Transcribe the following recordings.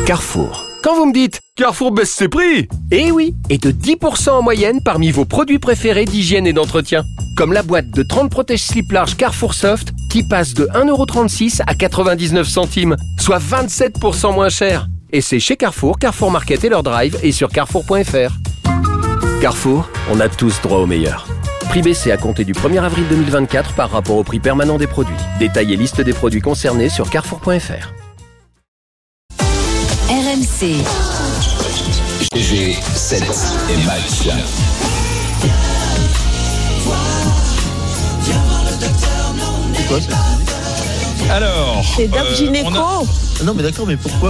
Carrefour. Quand vous me dites « Carrefour baisse ses prix !» Eh oui, et de 10% en moyenne parmi vos produits préférés d'hygiène et d'entretien. Comme la boîte de 30 protège-slip large Carrefour Soft qui passe de 1,36€ à 99 centimes, soit 27% moins cher. Et c'est chez Carrefour, Carrefour Market et leur drive et sur carrefour.fr. Carrefour, on a tous droit au meilleur. Prix baissé à compter du 1er avril 2024 par rapport au prix permanent des produits. Détail et liste des produits concernés sur carrefour.fr. RMC. GG7 et match. C'est quoi ça? Alors, c'est Doc Gynéco. Non mais d'accord, mais pourquoi?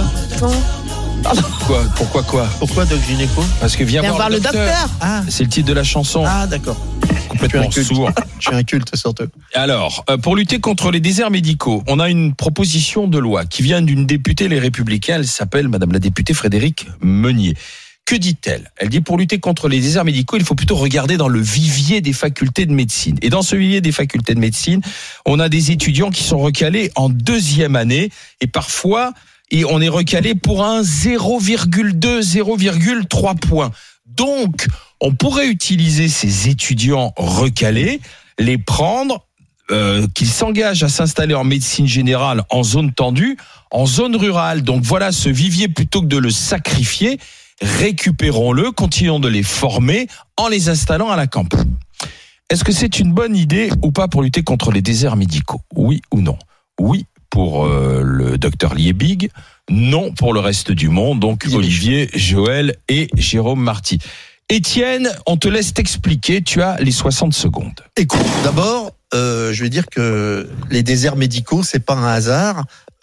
Pourquoi Doc Gynéco? Parce que viens voir le docteur. Ah, c'est le titre de la chanson. Ah d'accord. Complètement sourd. Je suis un culte surtout. Alors, pour lutter contre les déserts médicaux, on a une proposition de loi qui vient d'une députée Les Républicains. Elle s'appelle Madame la députée Frédérique Meunier. Que dit-elle? Elle dit pour lutter contre les déserts médicaux, il faut plutôt regarder dans le vivier des facultés de médecine. Et dans ce vivier des facultés de médecine, on a des étudiants qui sont recalés en deuxième année et parfois on est recalé pour un 0,2, 0,3 points. Donc, on pourrait utiliser ces étudiants recalés, les prendre, qu'ils s'engagent à s'installer en médecine générale en zone tendue, en zone rurale. Donc voilà, ce vivier, plutôt que de le sacrifier, récupérons-le, continuons de les former en les installant à la campagne. Est-ce que c'est une bonne idée ou pas pour lutter contre les déserts médicaux? Oui ou non? Oui pour le docteur Liebig, non pour le reste du monde, donc Olivier, Joël et Jérôme Marty. Étienne, on te laisse t'expliquer, tu as les 60 secondes. Écoute, d'abord, je vais dire que les déserts médicaux, c'est pas un hasard.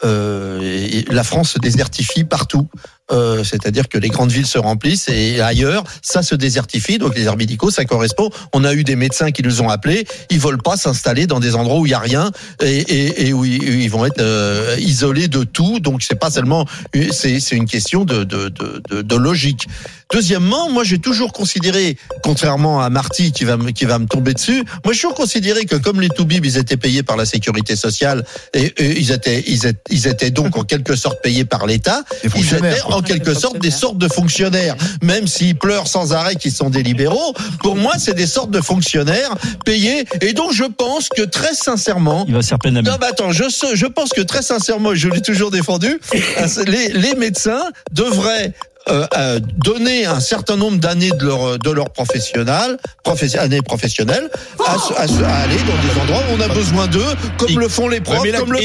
La France se désertifie partout. C'est-à-dire que les grandes villes se remplissent et ailleurs, ça se désertifie. Donc les déserts médicaux, ça correspond. On a eu des médecins qui nous ont appelés. Ils veulent pas s'installer dans des endroits où il y a rien et où ils vont être isolés de tout. Donc c'est pas seulement, c'est une question de logique. Deuxièmement, moi j'ai toujours considéré, contrairement à Marty qui va me tomber dessus, moi j'ai toujours considéré que comme les toubibs ils étaient payés par la sécurité sociale et ils étaient donc en quelque sorte payés par l'État, ils étaient en quelque sorte des sortes de fonctionnaires, même s'ils pleurent sans arrêt qu'ils sont des libéraux. Pour moi, c'est des sortes de fonctionnaires payés. Et donc, je pense que très sincèrement, il va se faire plein d'amis. Non, mais attends, je pense que très sincèrement, je l'ai toujours défendu, les médecins devraient donner un certain nombre d'années de leur années professionnelles à aller dans des endroits où on a besoin d'eux, comme le font les profs,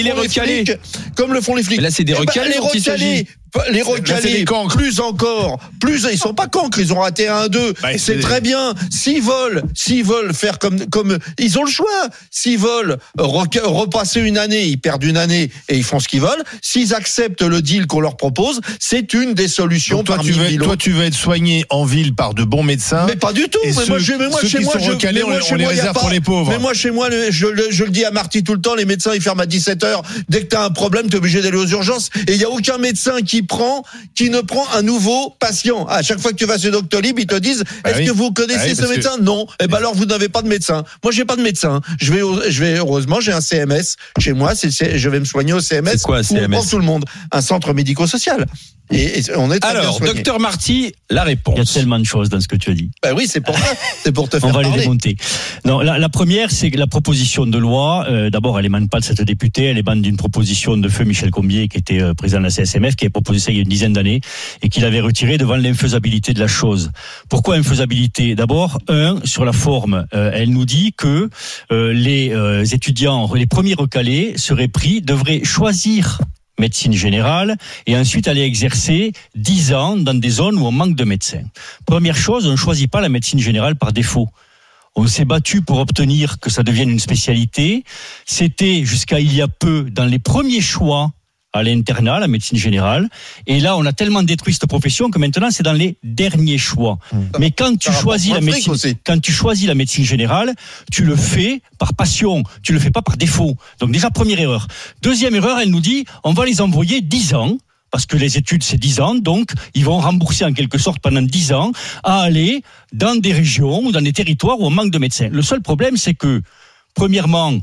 comme le font les flics. Mais là, c'est des recalés. Les recalés, plus ils sont pas cancres, ils ont raté 1-2. C'est très bien. S'ils veulent faire comme ils ont le choix. S'ils veulent repasser une année, ils perdent une année et ils font ce qu'ils veulent. S'ils acceptent le deal qu'on leur propose, c'est une des solutions. Donc toi, tu veux être soigné en ville par de bons médecins. Mais pas du tout. Et ceux qui sont recalés, on les réserve pour les pauvres. Mais moi, chez moi, je le dis à Marty tout le temps, les médecins, ils ferment à 17h. Dès que t'as un problème, t'es obligé d'aller aux urgences. Et il y a aucun médecin qui ne prend un nouveau patient. À chaque fois que tu vas chez Doctolib, ils te disent est-ce que vous connaissez ce médecin? Non. Eh ben alors vous n'avez pas de médecin. Moi j'ai pas de médecin. Je vais heureusement j'ai un CMS chez moi. Je vais me soigner au CMS. C'est quoi un CMS? Où on prend tout le monde. Un centre médico-social. Et on est très bien soigné. Docteur Marty, la réponse. Il y a tellement de choses dans ce que tu as dit. Ben oui, c'est pour ça. C'est pour te faire parler. On va les démonter. Non, la première, c'est que la proposition de loi, d'abord, elle émane pas de cette députée, elle émane d'une proposition de feu Michel Combier, qui était président de la CSMF, qui avait proposé ça il y a une dizaine d'années, et qui l'avait retiré devant l'infaisabilité de la chose. Pourquoi infaisabilité? D'abord, sur la forme, elle nous dit que les étudiants, les premiers recalés devraient choisir médecine générale et ensuite aller exercer 10 ans dans des zones où on manque de médecins. Première chose, on ne choisit pas la médecine générale par défaut. On s'est battu pour obtenir que ça devienne une spécialité. C'était jusqu'à il y a peu dans les premiers choix à l'internat, la médecine générale. Et là, on a tellement détruit cette profession que maintenant, c'est dans les derniers choix. Mais quand tu choisis la médecine générale, tu le fais par passion. Tu le fais pas par défaut. Donc déjà, première erreur. Deuxième erreur, elle nous dit, on va les envoyer 10 ans. Parce que les études, c'est 10 ans, donc ils vont rembourser en quelque sorte pendant 10 ans à aller dans des régions ou dans des territoires où on manque de médecins. Le seul problème, c'est que, premièrement,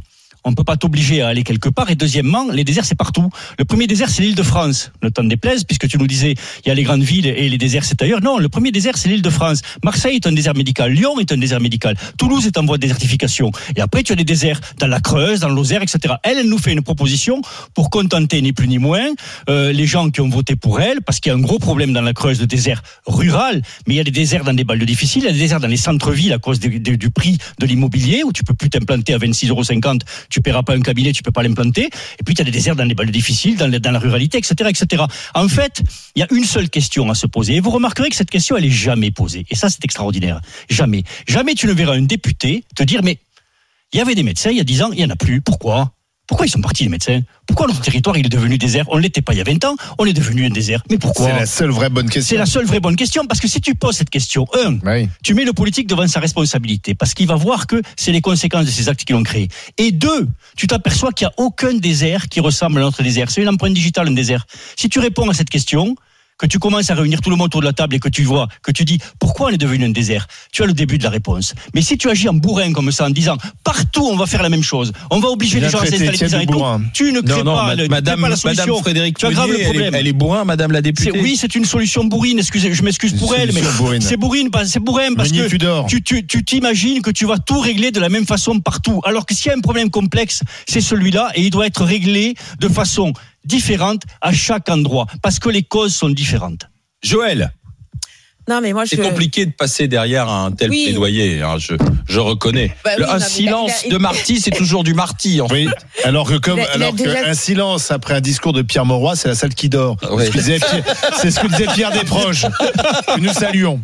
on ne peut pas t'obliger à aller quelque part. Et deuxièmement, les déserts, c'est partout. Le premier désert, c'est l'Île-de-France. Ne t'en déplaise, puisque tu nous disais, il y a les grandes villes et les déserts, c'est ailleurs. Non, le premier désert, c'est l'Île-de-France. Marseille est un désert médical. Lyon est un désert médical. Toulouse est en voie de désertification. Et après, tu as des déserts dans la Creuse, dans l'Auxerre, etc. Elle nous fait une proposition pour contenter, ni plus ni moins, les gens qui ont voté pour elle, parce qu'il y a un gros problème dans la Creuse de désert rural, mais il y a des déserts dans des banlieues difficiles, il y a des déserts dans les centres-villes à cause du prix de l'immobilier, où tu peux plus t'implanter à 26,50 €, tu paieras pas un cabinet, tu peux pas l'implanter. Et puis, tu as des déserts dans les banlieues difficiles, dans la ruralité, etc., etc. En fait, il y a une seule question à se poser. Et vous remarquerez que cette question, elle est jamais posée. Et ça, c'est extraordinaire. Jamais. Jamais tu ne verras un député te dire, mais il y avait des médecins il y a 10 ans, il y en a plus. Pourquoi ils sont partis, les médecins? Pourquoi notre territoire, il est devenu désert? On ne l'était pas il y a 20 ans, on est devenu un désert. Mais pourquoi? C'est la seule vraie bonne question. C'est la seule vraie bonne question, parce que si tu poses cette question, tu mets le politique devant sa responsabilité, parce qu'il va voir que c'est les conséquences de ces actes qui l'ont créé. Et 2, tu t'aperçois qu'il n'y a aucun désert qui ressemble à notre désert. C'est une empreinte digitale, un désert. Si tu réponds à cette question, que tu commences à réunir tout le monde autour de la table et que tu vois, que tu dis pourquoi on est devenu un désert, tu as le début de la réponse. Mais si tu agis en bourrin comme ça, en disant partout on va faire la même chose, on va obliger les gens à s'installer et tout, tu ne crées pas la solution. Madame Frédérique tu aggraves le problème. Elle est bourrin, Madame la députée. Oui, c'est une solution bourrine. Excusez, je m'excuse pour elle, mais c'est bourrin parce que tu t'imagines que tu vas tout régler de la même façon partout. Alors que s'il y a un problème complexe, c'est celui-là et il doit être réglé de façon différente à chaque endroit, parce que les causes sont différentes. Joël. Non, mais moi, c'est compliqué de passer derrière un tel plaidoyer, hein, je reconnais. Un silence de Marty, c'est toujours du Marty, en fait. Alors qu'un silence après un discours de Pierre Mauroy, c'est la salle qui dort. Ouais. C'est ce que disait Pierre Desproges. Nous saluons.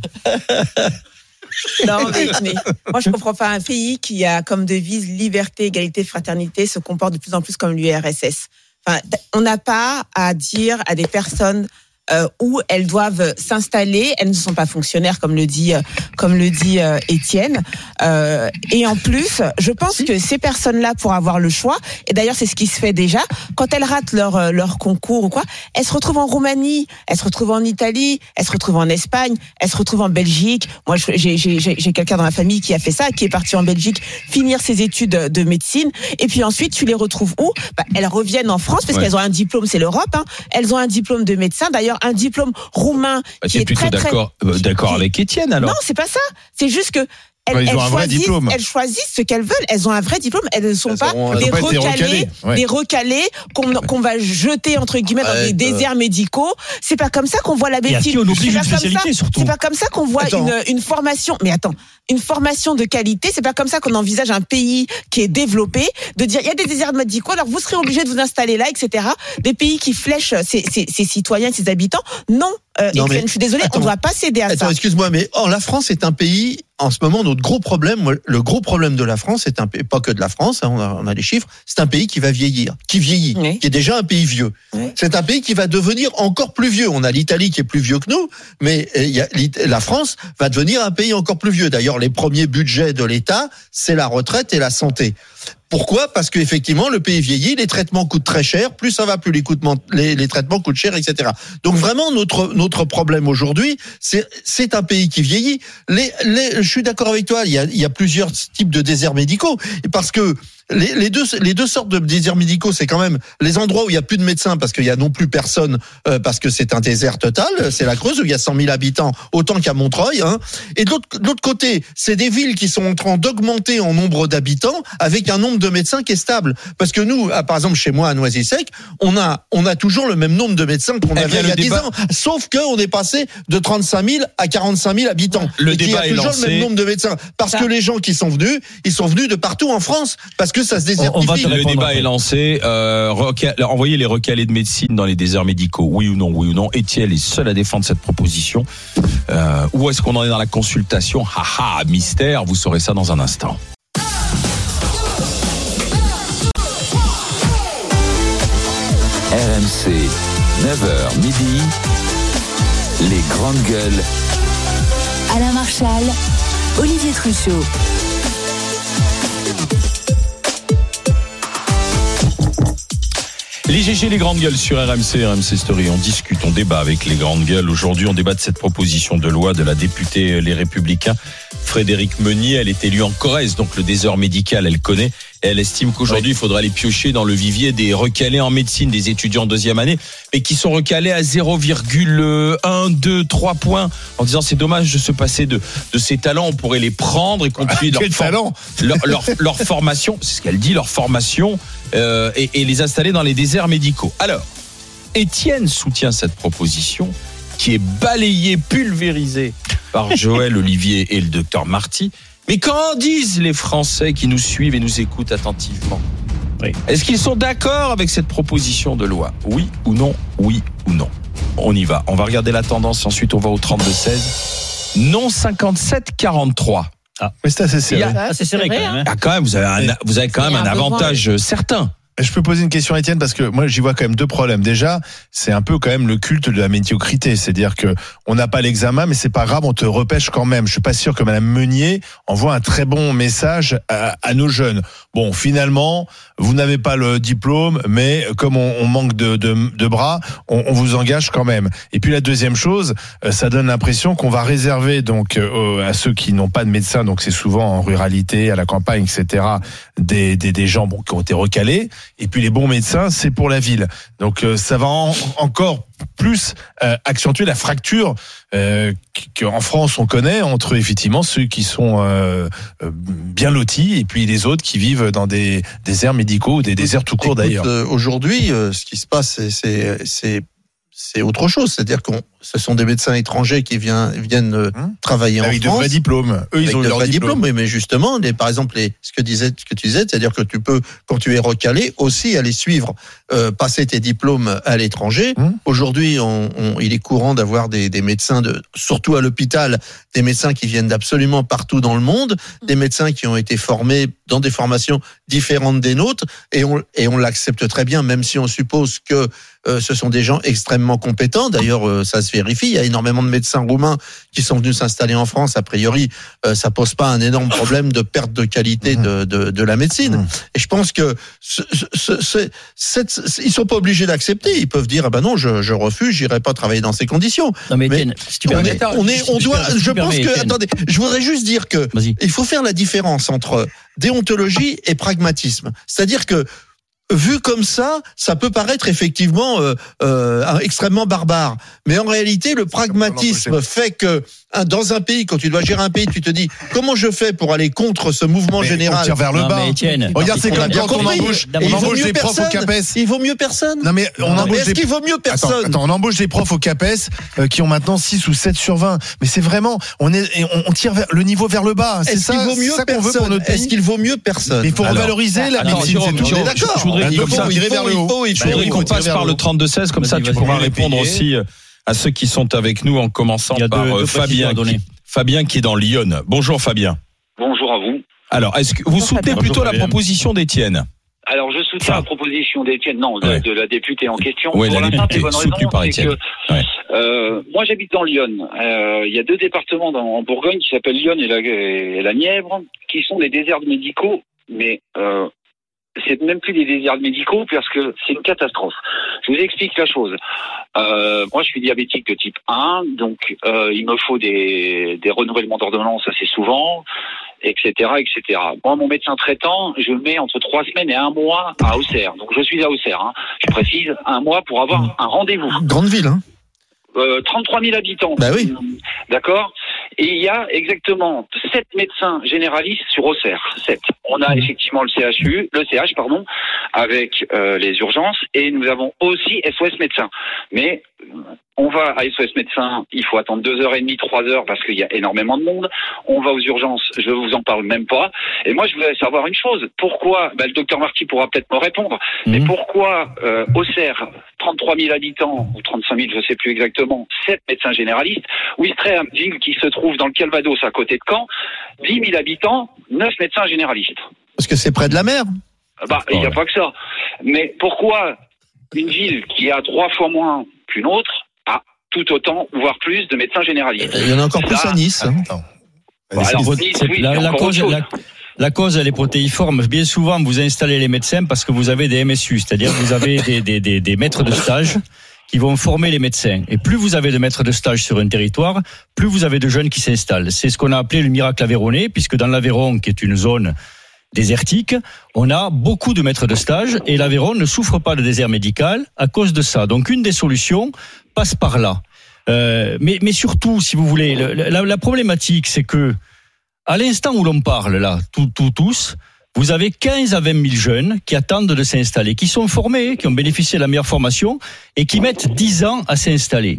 Non, mais moi, je comprends pas un pays qui a comme devise liberté, égalité, fraternité se comporte de plus en plus comme l'URSS. Enfin, on n'a pas à dire à des personnes où elles doivent s'installer. Elles ne sont pas fonctionnaires, comme le dit Étienne. Et en plus, je pense que ces personnes-là, pour avoir le choix, et d'ailleurs c'est ce qui se fait déjà, quand elles ratent leur concours ou quoi, elles se retrouvent en Roumanie, elles se retrouvent en Italie, elles se retrouvent en Espagne, elles se retrouvent en Belgique. Moi, j'ai quelqu'un dans ma famille qui a fait ça, qui est parti en Belgique finir ses études de médecine. Et puis ensuite, tu les retrouves où? Elles reviennent en France parce qu'elles ont un diplôme, c'est l'Europe. Hein. Elles ont un diplôme de médecin. D'ailleurs, un diplôme roumain qui est plutôt d'accord avec Étienne alors. Non, c'est pas ça. C'est juste que elles choisissent ce qu'elles veulent. Elles ont un vrai diplôme. Elles ne sont pas des recalés qu'on va jeter entre guillemets dans des déserts médicaux. C'est pas comme ça qu'on voit la médecine. C'est pas comme ça qu'on voit une formation. Mais attends, une formation de qualité. C'est pas comme ça qu'on envisage un pays qui est développé de dire il y a des déserts médicaux. Alors vous serez obligés de vous installer là, etc. Des pays qui flèchent ses citoyens, ses habitants. Non. Je suis désolée, on ne doit pas céder à ça. Excuse-moi, mais la France est un pays, en ce moment, notre gros problème, le gros problème de la France, c'est un pays, pas que de la France, hein, on a les chiffres, c'est un pays qui va vieillir, qui vieillit, qui est déjà un pays vieux. Oui. C'est un pays qui va devenir encore plus vieux. On a l'Italie qui est plus vieux que nous, mais la France va devenir un pays encore plus vieux. D'ailleurs, les premiers budgets de l'État, c'est la retraite et la santé. Pourquoi ? Parce qu'effectivement, le pays vieillit, les traitements coûtent très cher, plus ça va, plus les traitements coûtent cher, etc. Donc vraiment, notre problème aujourd'hui, c'est un pays qui vieillit. Je suis d'accord avec toi, il y a plusieurs types de déserts médicaux, parce que les deux sortes de déserts médicaux, c'est quand même les endroits où il y a plus de médecins parce qu'il y a non plus personne, parce que c'est un désert total. C'est la Creuse où il y a 100 000 habitants, autant qu'à Montreuil. Hein. Et de l'autre côté, c'est des villes qui sont en train d'augmenter en nombre d'habitants avec un nombre de médecins qui est stable. Parce que nous, par exemple chez moi à Noisy-Sec, on a toujours le même nombre de médecins qu'on avait il y a 10 ans, sauf qu'on est passé de 35 000 à 45 000 habitants. Le débat est lancé. Il y a toujours le même nombre de médecins parce que les gens qui sont venus, ils sont venus de partout en France parce que ça se désertifie. Le débat est lancé. Envoyez les recalés de médecine dans les déserts médicaux. Oui ou non. Étienne est seul à défendre cette proposition. Où est-ce qu'on en est dans la consultation ? Mystère. Vous saurez ça dans un instant. RMC, 9h midi. Les grandes gueules. Alain Marchal, Olivier Truchot. L'IGG, les grandes gueules sur RMC Story. On discute, on débat avec les grandes gueules. Aujourd'hui, on débat de cette proposition de loi de la députée Les Républicains Frédéric Meunier. Elle est élue en Corrèze, donc le désert médical, elle connaît. Et elle estime qu'aujourd'hui, il faudra aller piocher dans le vivier des recalés en médecine, des étudiants en deuxième année, mais qui sont recalés à 0,1, 2, 3 points, en disant c'est dommage de se passer de ces talents, on pourrait les prendre et continuer leur formation, c'est ce qu'elle dit, leur formation, et les installer dans les déserts médicaux. Alors, Étienne soutient cette proposition qui est balayée, pulvérisée par Joël Olivier et le docteur Marty. Mais qu'en disent les Français qui nous suivent et nous écoutent attentivement ? Oui. Est-ce qu'ils sont d'accord avec cette proposition de loi ? Oui ou non ? Oui ou non ? On y va. On va regarder la tendance. Ensuite, on va au 32-16. Non 57-43. Ah, mais c'est assez serré. C'est serré quand même. Ah, quand même, vous avez quand même un avantage certain. Je peux poser une question à Étienne parce que moi j'y vois quand même deux problèmes. Déjà, c'est un peu quand même le culte de la médiocrité, c'est-à-dire que on n'a pas l'examen, mais c'est pas grave, on te repêche quand même. Je suis pas sûr que Madame Meunier envoie un très bon message à nos jeunes. Bon, finalement, vous n'avez pas le diplôme, mais comme on manque de bras, on vous engage quand même. Et puis la deuxième chose, ça donne l'impression qu'on va réserver donc à ceux qui n'ont pas de médecin, donc c'est souvent en ruralité, à la campagne, etc. Des gens qui ont été recalés. Et puis les bons médecins, c'est pour la ville. Donc ça va encore plus accentuer la fracture qu'en France on connaît entre effectivement ceux qui sont bien lotis et puis les autres qui vivent dans des déserts médicaux ou des déserts tout court d'ailleurs. Aujourd'hui, ce qui se passe, c'est autre chose. C'est-à-dire que ce sont des médecins étrangers qui viennent travailler en France. Avec de vrais diplômes. Eux, ils ont leur diplôme. Mais justement, par exemple, ce que tu disais, c'est-à-dire que tu peux, quand tu es recalé, aussi aller suivre, passer tes diplômes à l'étranger. Aujourd'hui, il est courant d'avoir des médecins, surtout à l'hôpital, des médecins qui viennent d'absolument partout dans le monde, des médecins qui ont été formés dans des formations différentes des nôtres, et on l'accepte très bien, même si on suppose que ce sont des gens extrêmement compétents. D'ailleurs, ça se vérifie. Il y a énormément de médecins roumains qui sont venus s'installer en France. A priori, ça pose pas un énorme problème de perte de qualité de la médecine. Et je pense que ils sont pas obligés d'accepter. Ils peuvent dire, ah ben non, je refuse, j'irai pas travailler dans ces conditions. Non mais Étienne, si tu permets, attendez, je voudrais juste dire que il faut faire la différence entre déontologie et pragmatisme. C'est-à-dire que vu comme ça peut paraître effectivement extrêmement barbare. Mais en réalité, le pragmatisme fait que dans un pays, quand tu dois gérer un pays, tu te dis comment je fais pour aller contre ce mouvement général. On tire vers le bas. Regarde, c'est comme quand on embauche des profs au CAPES. Il vaut mieux personne. Non mais est-ce qu'il vaut mieux personne? Attends, on embauche des profs au CAPES qui ont maintenant 6 ou 7 sur 20. Mais c'est vraiment, on tire le niveau vers le bas. C'est ça qu'on veut pour notre pays. Est-ce qu'il vaut mieux personne? Il faut revaloriser la médecine. On est d'accord. Je voudrais qu'on passe par le 32-16, comme ça tu pourras répondre aussi à ceux qui sont avec nous, en commençant par Fabien qui est dans Lyon. Bonjour Fabien. Bonjour à vous. Alors, est-ce que vous soutenez plutôt la proposition d'Étienne ? Alors, je soutiens la proposition d'Étienne, de la députée en question. Oui, pour la députée soutenue par Étienne. Moi, j'habite dans Lyon. Il y a 2 départements en Bourgogne qui s'appellent Lyon et la Nièvre, qui sont des déserts médicaux, mais c'est même plus des déserts médicaux parce que c'est une catastrophe. Je vous explique la chose. Moi, je suis diabétique de type 1, donc il me faut des renouvellements d'ordonnance assez souvent, etc., etc. Moi, mon médecin traitant, je mets entre 3 semaines et 1 mois à Auxerre. Donc, je suis à Auxerre. Je précise 1 mois pour avoir un rendez-vous. Grande ville, 33 000 habitants. Bah oui. D'accord. Et il y a exactement 7 médecins généralistes sur Auxerre. 7. On a effectivement le CH, avec les urgences, et nous avons aussi SOS médecins. Mais on va à SOS médecins, il faut attendre 2h30, 3h parce qu'il y a énormément de monde. On va aux urgences, je vous en parle même pas. Et moi, je voudrais savoir une chose. Pourquoi, le docteur Marty pourra peut-être me répondre, mais pourquoi Auxerre, 33 000 habitants, ou 35 000, je sais plus exactement, 7 médecins généralistes, Ouistreham, ville qui se trouve dans le Calvados à côté de Caen, 10 000 habitants, 9 médecins généralistes. Parce que c'est près de la mer. Il n'y a pas que ça. Mais pourquoi une ville qui a 3 fois moins qu'une autre a tout autant, voire plus, de médecins généralistes? Il y en a encore plus à Nice. La cause, elle est protéiforme. Bien souvent, vous installez les médecins parce que vous avez des MSU, c'est-à-dire que vous avez des maîtres de stage qui vont former les médecins. Et plus vous avez de maîtres de stage sur un territoire, plus vous avez de jeunes qui s'installent. C'est ce qu'on a appelé le miracle aveyronnais, puisque dans l'Aveyron, qui est une zone désertique, on a beaucoup de maîtres de stage et l'Aveyron ne souffre pas de désert médical à cause de ça. Donc une des solutions passe par là. Mais surtout, si vous voulez, la problématique, c'est que à l'instant où l'on parle là, tous, vous avez 15 à 20 000 jeunes qui attendent de s'installer, qui sont formés, qui ont bénéficié de la meilleure formation et qui mettent 10 ans à s'installer.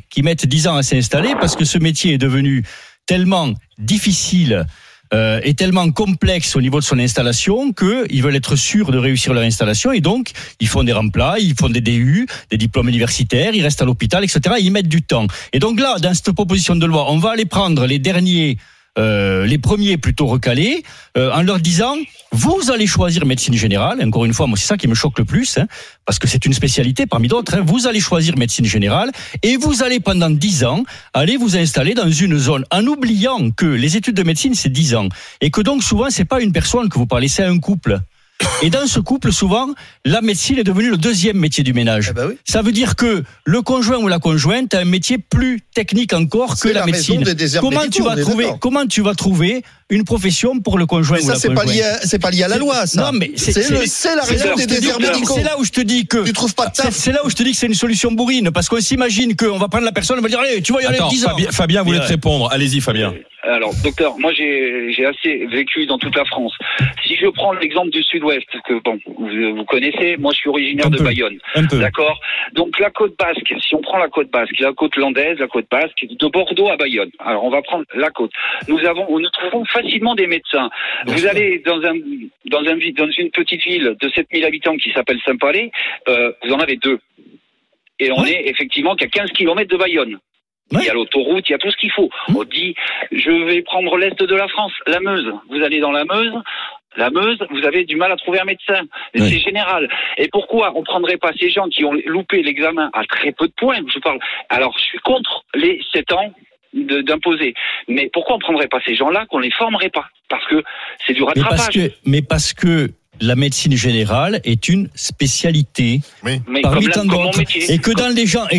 Parce que ce métier est devenu tellement difficile est tellement complexe au niveau de son installation qu'ils veulent être sûrs de réussir leur installation et donc ils font des remplats, ils font des DU, des diplômes universitaires, ils restent à l'hôpital, etc. Ils mettent du temps. Et donc là, dans cette proposition de loi, on va aller prendre les derniers, les premiers plutôt recalés, en leur disant vous allez choisir médecine générale. Encore une fois, moi c'est ça qui me choque le plus, parce que c'est une spécialité parmi d'autres. Vous allez choisir médecine générale et vous allez pendant 10 ans aller vous installer dans une zone, en oubliant que les études de médecine c'est 10 ans et que donc souvent c'est pas une personne que vous parlez, c'est un couple. Et dans ce couple, souvent, la médecine est devenue le deuxième métier du ménage. Eh ben oui. Ça veut dire que le conjoint ou la conjointe a un métier plus technique encore que la médecine. Comment tu vas trouver une profession pour le conjoint ou la conjointe? C'est pas lié à la loi, ça. Non, mais c'est la raison des déserts médicaux. C'est là où je te dis que tu trouves pas de taf. C'est là où je te dis que c'est une solution bourrine, parce qu'on s'imagine qu'on va prendre la personne, on va dire allez, tu vas y aller 10 ans. Fabien voulait te répondre. Allez-y, Fabien. Alors, docteur, moi j'ai assez vécu dans toute la France. Si je prends l'exemple du Sud-Ouest, que bon, vous connaissez, moi je suis originaire de Bayonne. D'accord. Donc la côte basque, si on prend la côte basque, la côte landaise, la côte basque, de Bordeaux à Bayonne. Alors on va prendre la côte. Nous trouvons facilement des médecins. Vous allez dans une petite ville de 7000 habitants qui s'appelle Saint-Palais, vous en avez 2. Et on est effectivement qu'à 15 km de Bayonne. Ouais. Il y a l'autoroute, il y a tout ce qu'il faut. On dit, je vais prendre l'est de la France, la Meuse. Vous allez dans la Meuse, vous avez du mal à trouver un médecin. Oui. C'est général. Et pourquoi on prendrait pas ces gens qui ont loupé l'examen à très peu de points? Je parle. Alors, je suis contre les 7 ans d'imposer. Mais pourquoi on prendrait pas ces gens-là, qu'on les formerait pas? Parce que c'est du rattrapage. Mais parce que la médecine générale est une spécialité parmi tant d'autres, et que dans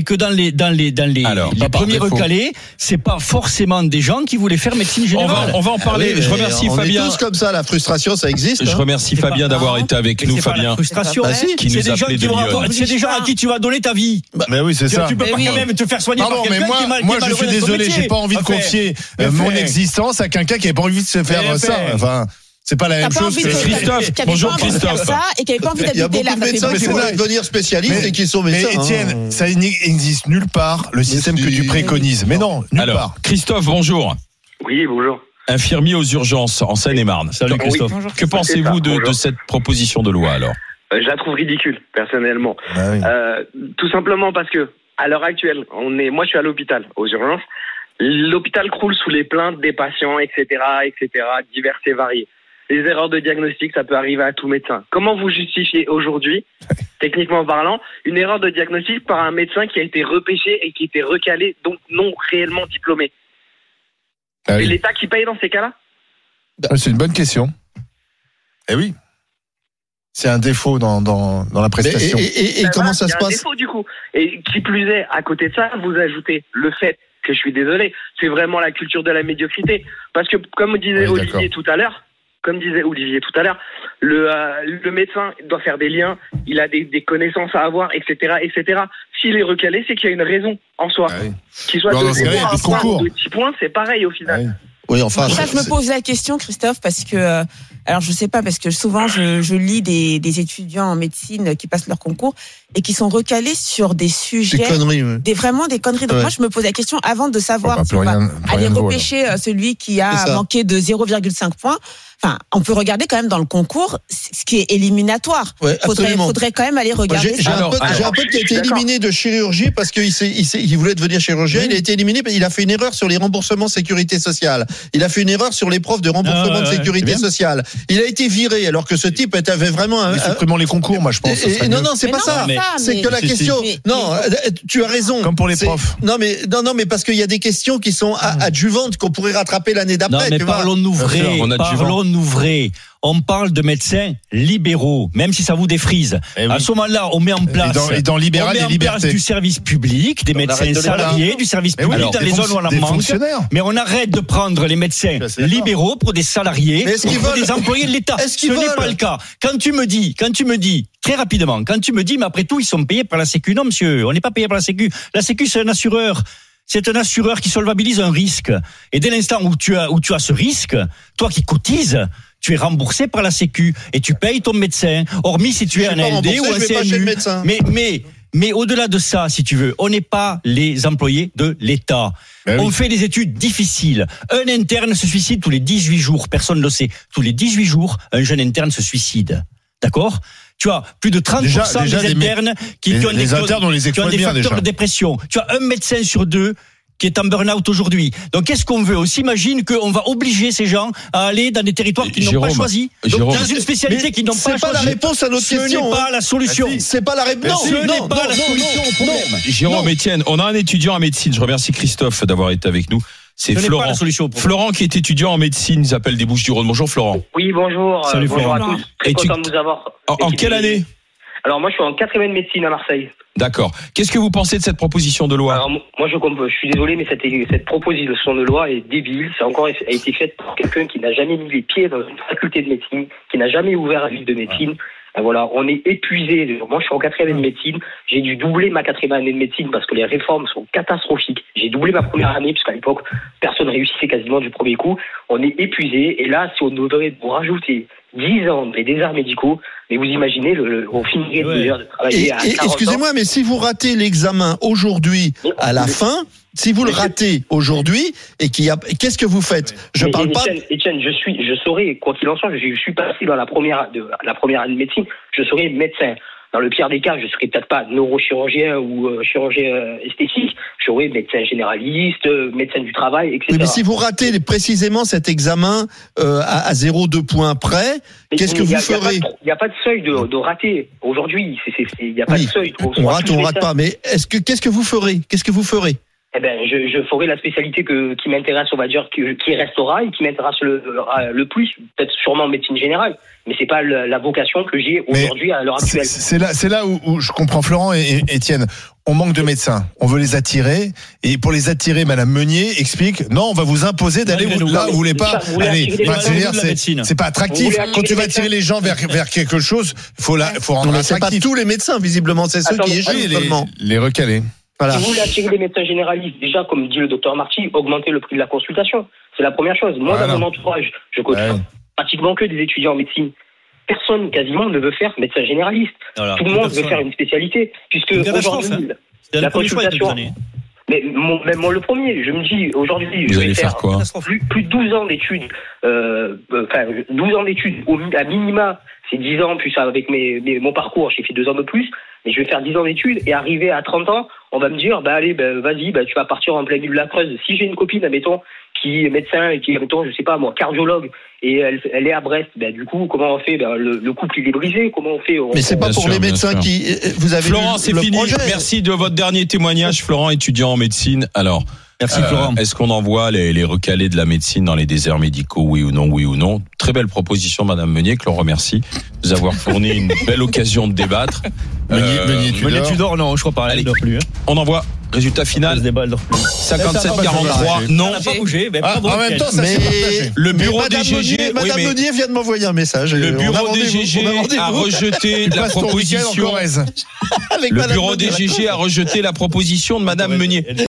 les premiers recalés, c'est pas forcément des gens qui voulaient faire médecine générale. On va en parler. Je remercie Fabien. On est tous comme ça, la frustration, ça existe. Je remercie Fabien d'avoir été avec nous, Fabien. La frustration, qui nous appelait de Lyon. C'est des gens à qui tu vas donner ta vie. Mais oui, c'est ça. Tu peux pas quand même te faire soigner par quelqu'un qui est malheureux. Moi, je suis désolé, j'ai pas envie de confier mon existence à quelqu'un qui a pas envie de se faire ça. Enfin. C'est pas la même chose que Christophe. Bonjour Christophe. Et qui avait pas envie d'habiter là. Il y a beaucoup de médecins qui veulent devenir spécialistes et qui sont médecins. Mais Étienne, ça n'existe nulle part, le système que tu préconises. Mais non, nulle part. Christophe, bonjour. Oui, bonjour. Infirmier aux urgences en Seine-et-Marne. Salut Christophe. Oui. Que pensez-vous de cette proposition de loi alors? Je la trouve ridicule, personnellement. Bah oui. Tout simplement parce que, à l'heure actuelle, moi je suis à l'hôpital, aux urgences. L'hôpital croule sous les plaintes des patients, etc., divers et variés. Les erreurs de diagnostic, ça peut arriver à tout médecin. Comment vous justifiez aujourd'hui, techniquement parlant, une erreur de diagnostic par un médecin qui a été repêché et qui a été recalé, donc non réellement diplômé? C'est l'État qui paye dans ces cas-là? C'est une bonne question. Eh oui. C'est un défaut dans la prestation. Et comment ça se passe? C'est un défaut du coup. Et qui plus est, à côté de ça, vous ajoutez le fait que je suis désolé, c'est vraiment la culture de la médiocrité. Parce que, comme disait Olivier tout à l'heure, le médecin doit faire des liens, il a des connaissances à avoir, etc. S'il est recalé, c'est qu'il y a une raison en soi. Ah oui. Qu'il soit de 0 à 1 point ou de 10 points, c'est pareil au final. Ah oui. Oui, enfin. Ça, je me pose la question, Christophe, parce que, alors je sais pas, parce que souvent je lis des étudiants en médecine qui passent leur concours et qui sont recalés sur des sujets, vraiment des conneries. Donc moi, je me pose la question avant de savoir si on va aller repêcher celui qui a manqué de 0,5 points. Enfin, on peut regarder quand même dans le concours ce qui est éliminatoire. Ouais, faudrait quand même aller regarder. J'ai un pote qui a été éliminé de chirurgie parce qu'il voulait devenir chirurgien. Oui. Il a été éliminé parce qu'il a fait une erreur sur les remboursements sécurité sociale. Il a fait une erreur sur les profs de remboursement de sécurité sociale. Il a été viré alors que ce type avait vraiment supprimons les concours, moi je pense. Non, c'est pas ça. C'est que la question. Non, tu as raison. Comme pour les profs. Non, mais parce qu'il y a des questions qui sont adjuvantes qu'on pourrait rattraper l'année d'après. Non, mais parlons-nous vrai. parlons-nous vrai? On parle de médecins libéraux, même si ça vous défrise. Eh oui. À ce moment-là, on met en place, Et dans libéral, on met les en place libertés. du service public, des médecins salariés, du service public dans les zones où on en des manque. fonctionnaires. Mais on arrête de prendre les médecins Je suis assez d'accord. libéraux pour des salariés, Mais est-ce qu'ils pour veulent des employés de l'État. Est-ce qu'ils Ce n'est veulent pas le cas. Quand tu me dis, très rapidement, mais après tout, ils sont payés par la Sécu. Non, monsieur, on n'est pas payé par la Sécu. La Sécu, c'est un assureur. C'est un assureur qui solvabilise un risque. Et dès l'instant où tu as ce risque, toi qui cotises, tu es remboursé par la Sécu et tu payes ton médecin. Hormis si tu es un LD ou un je vais pas chez le CMU. médecin. Mais au-delà de ça, si tu veux, on n'est pas les employés de l'État. Ben oui. On fait des études difficiles. Un interne se suicide tous les 18 jours. Personne ne le sait. Tous les 18 jours, un jeune interne se suicide. D'accord ? Tu as plus de 30% Déjà, des internes qui ont les internes, on les qui ont exploite des bien, facteurs déjà. de dépression. Tu as un médecin sur deux qui est en burn-out aujourd'hui. Donc, qu'est-ce qu'on veut ? On s'imagine qu'on va obliger ces gens à aller dans des territoires qu'ils n'ont pas choisis. Donc, dans une spécialité qu'ils n'ont pas choisie. C'est pas la réponse à notre question. Ce n'est pas la solution. C'est pas la réponse. Ce n'est pas la solution au problème. Jérôme, Étienne, on a un étudiant en médecine. Je remercie Christophe d'avoir été avec nous. C'est Ce n'est pas Florent. la solution au problème. Florent qui est étudiant en médecine, il s'appelle des Bouches-du-Rhône. Bonjour Florent. Oui, bonjour. Salut, bonjour Florent. à tous. Très Et tu- content de vous avoir. En quelle année ? Alors, moi, je suis en 4e année de médecine à Marseille. D'accord. Qu'est-ce que vous pensez de cette proposition de loi ? Alors, moi, je suis désolé, mais cette proposition de loi est débile. Ça a été faite par quelqu'un qui n'a jamais mis les pieds dans une faculté de médecine, qui n'a jamais ouvert un livre de médecine. Et voilà, on est épuisé. Moi, je suis en 4e année de médecine. J'ai dû doubler ma 4e année de médecine parce que les réformes sont catastrophiques. J'ai doublé ma première année puisqu'à l'époque, personne réussissait quasiment du premier coup. On est épuisé. Et là, si on devrait vous rajouter 10 ans des déserts médicaux, mais vous imaginez, on finirait de travailler à 40 ans. Excusez-moi, mais si vous ratez l'examen aujourd'hui à la fin, si vous le ratez aujourd'hui et qu'est-ce que vous faites ? Je parle pas. Étienne, je serai, quoi qu'il en soit, je suis passé dans la première année de médecine, je serai médecin. Dans le pire des cas, je serai peut-être pas neurochirurgien ou chirurgien esthétique, je serai médecin généraliste, médecin du travail, etc. Oui, mais si vous ratez précisément cet examen à 0,2 points près, qu'est-ce que vous ferez ? Il n'y a pas de seuil de rater. Aujourd'hui, il n'y a pas de seuil. On rate ou on rate pas. Mais qu'est-ce que vous ferez ? Qu'est-ce que vous ferez ? Eh ben, je ferai la spécialité qui m'intéresse, on va dire, qui restera et qui m'intéresse le plus, peut-être sûrement en médecine générale. Mais c'est pas la vocation que j'ai aujourd'hui à l'heure actuelle. C'est là où je comprends Florent et Étienne. On manque de médecins. On veut les attirer. Et pour les attirer, Madame Meunier explique, non, on va vous imposer d'aller là où vous voulez pas aller. C'est pas attractif. Quand tu vas attirer les gens vers quelque chose, faut rendre c'est pas attractif. tous les médecins, visiblement. C'est ceux qui échouent seulement. Les recaler. Voilà. Si vous voulez attirer les médecins généralistes, déjà, comme dit le docteur Marty, augmenter le prix de la consultation. C'est la première chose. Moi, dans mon entourage, je côtoie pratiquement que des étudiants en médecine. Personne, quasiment, ne veut faire médecin généraliste. Voilà. Tout le monde veut faire une spécialité. Puisque aujourd'hui, la consultation... Mais même moi, le premier, je me dis, aujourd'hui, je vais faire quoi plus de 12 ans d'études. 12 ans d'études, à minima, c'est 10 ans, plus avec mon parcours, j'ai fait 2 ans de plus. Mais je vais faire 10 ans d'études et arriver à 30 ans, on va me dire, vas-y, tu vas partir en plein milieu de la Creuse. Si j'ai une copine, admettons, qui est médecin et qui, admettons, je sais pas moi, cardiologue, et elle est à Brest, du coup, comment on fait ? Le couple, il est brisé. Comment on fait ? Mais c'est pas pour les médecins qui. Vous avez Florent, c'est fini. Merci de votre dernier témoignage, Florent, étudiant en médecine. Alors. Merci Florent. Est-ce qu'on envoie les recalés de la médecine dans les déserts médicaux, oui ou non ? Très belle proposition, Madame Meunier, que l'on remercie de nous avoir fourni une belle occasion de débattre. Meunier, tu dors ? Non, je crois pas. Elle dort plus. On envoie résultat final. 57-43. Non. Ça n'a pas bougé. En même temps, ça s'est partagé. Le bureau des GG. Madame Meunier vient de m'envoyer un message. Le bureau des GG a rejeté la proposition. Le bureau des GG a rejeté la proposition de Madame Meunier.